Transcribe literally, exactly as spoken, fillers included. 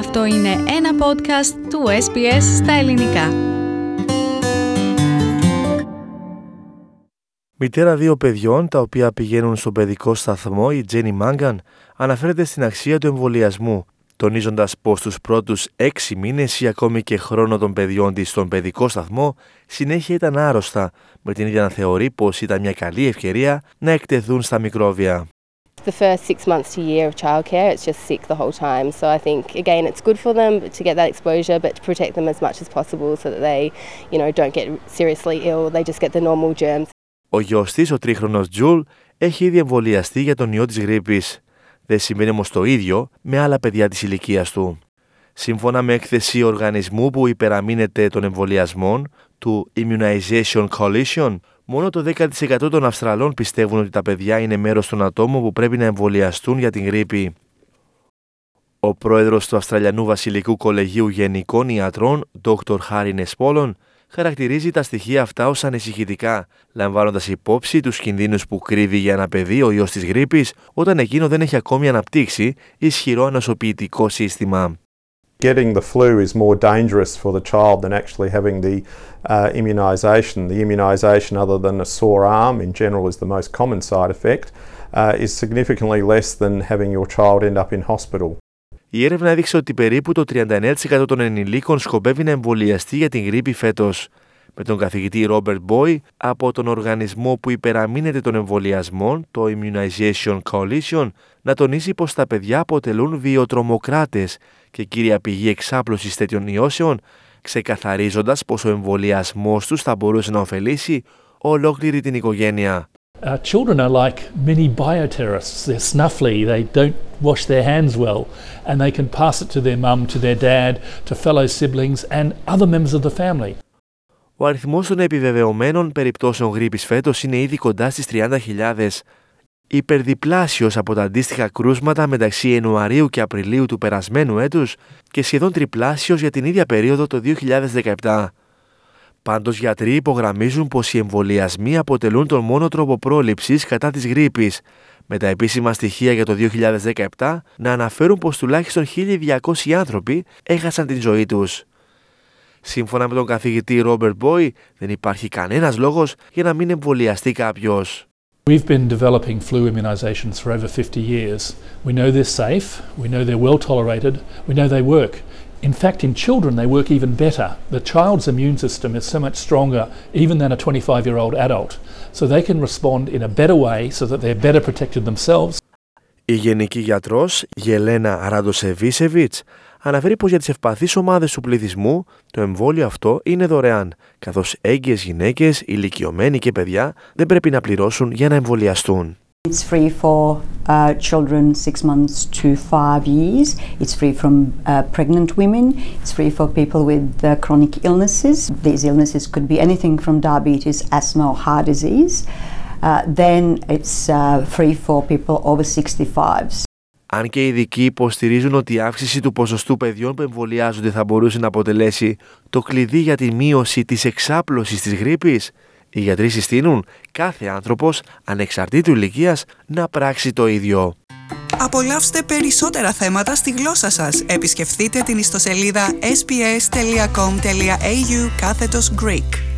Αυτό είναι ένα podcast του ες μπι ες στα ελληνικά. Μητέρα δύο παιδιών, τα οποία πηγαίνουν στον παιδικό σταθμό, η Τζένι Μάγκαν, αναφέρεται στην αξία του εμβολιασμού, τονίζοντας πως τους πρώτους έξι μήνες ή ακόμη και χρόνο των παιδιών της στον παιδικό σταθμό συνέχεια ήταν άρρωστα, με την ίδια να θεωρεί πως ήταν μια καλή ευκαιρία να εκτεθούν στα μικρόβια. The first six months to a year of childcare, it's just sick the whole time. So I think, again, it's good for them to get that exposure, but to protect them as much as possible so that they, you know, don't get seriously ill. They just get the normal germs. Ο γιος της, ο τρίχρονος Τζουλ, έχει ήδη εμβολιαστεί για τον ιό της γρίπης. Δεν σημαίνει όμως το ίδιο με άλλα παιδιά της ηλικίας του. Σύμφωνα με έκθεση οργανισμού που υπεραμείνεται των εμβολιασμών, του Immunization Coalition, μόνο το δέκα τοις εκατό των Αυστραλών πιστεύουν ότι τα παιδιά είναι μέρος των ατόμων που πρέπει να εμβολιαστούν για την γρίπη. Ο πρόεδρος του Αυστραλιανού Βασιλικού Κολεγίου Γενικών Ιατρών, ντόκτορ Χάρι Νεσπόλον, χαρακτηρίζει τα στοιχεία αυτά ως ανησυχητικά, λαμβάνοντας υπόψη τους κινδύνους που κρύβει για ένα παιδί ο ιός της γρίπης όταν εκείνο δεν έχει ακόμη αναπτύξει ισχυρό ανοσοποιητικό σύστημα. Getting the flu is more dangerous for the child than actually having the uh, immunisation. The immunisation, other than a sore arm, in general is the most common side effect, uh, is significantly less than having your child end up in hospital. Η έρευνα έδειξε ότι περίπου το τριάντα εννέα τοις εκατό των ενηλίκων σκοπεύει να εμβολιαστεί για την γρίπη φέτος, με τον καθηγητή Ρόμπερτ Μπόι από τον οργανισμό που υπεραμείνεται των εμβολιασμών, το Immunization Coalition, να τονίσει πως τα παιδιά αποτελούν βιοτρομοκράτες και κύρια πηγή εξάπλωσης τέτοιων ιώσεων, ξεκαθαρίζοντας πως ο εμβολιασμός τους θα μπορούσε να ωφελήσει ολόκληρη την οικογένεια. Our children are like mini bioterrorists. They're snuffly, they don't wash their hands well, and they can pass it to their mum, to their dad, to fellow siblings and other members of the family. Ο αριθμός των επιβεβαιωμένων περιπτώσεων γρίπης φέτος είναι ήδη κοντά στις τριάντα χιλιάδες, υπερδιπλάσιος από τα αντίστοιχα κρούσματα μεταξύ Ιανουαρίου και Απριλίου του περασμένου έτους και σχεδόν τριπλάσιος για την ίδια περίοδο το δύο χιλιάδες δεκαεπτά. Πάντως, γιατροί υπογραμμίζουν πως οι εμβολιασμοί αποτελούν τον μόνο τρόπο πρόληψης κατά της γρίπης, με τα επίσημα στοιχεία για το δύο χιλιάδες δεκαεπτά να αναφέρουν πως τουλάχιστον χίλια διακόσιοι άνθρωποι έχασαν την ζωή τους. Σύμφωνα με τον καθηγητή Ρόμπερτ Μπόι, δεν υπάρχει κανένας λόγος για να μην εμβολιαστεί κάποιος. We've been developing flu immunisations for over fifty years. We know they're safe, we know they're well tolerated, we know they work. In fact, in children they work even better. The child's immune system is so much stronger even than a twenty-five-year-old adult. So they can respond in a better way so that they're better protected themselves. Η γενική γιατρός Γελένα Ραντοσεβίσεβιτς αναφέρει πως για τις ευπαθείς ομάδες του πληθυσμού το εμβόλιο αυτό είναι δωρεάν, καθώς έγκυες γυναίκες, ηλικιωμένοι και παιδιά δεν πρέπει να πληρώσουν για να εμβολιαστούν. It's free for uh, children six months to five years. It's free from uh, pregnant women. It's free for people with uh, chronic illnesses. These illnesses could be anything from diabetes, asthma or heart disease. Uh, then it's uh, free for people over sixty-five. Αν και οι ειδικοί υποστηρίζουν ότι η αύξηση του ποσοστού παιδιών που εμβολιάζονται θα μπορούσε να αποτελέσει το κλειδί για τη μείωση της εξάπλωσης της γρίπης, οι γιατροί συστήνουν κάθε άνθρωπος, ανεξαρτήτου ηλικίας, να πράξει το ίδιο. Απολαύστε περισσότερα θέματα στη γλώσσα σας. Επισκεφτείτε την ιστοσελίδα ες μπι ες τελεία κομ τελεία έι γιου κάθετος Greek.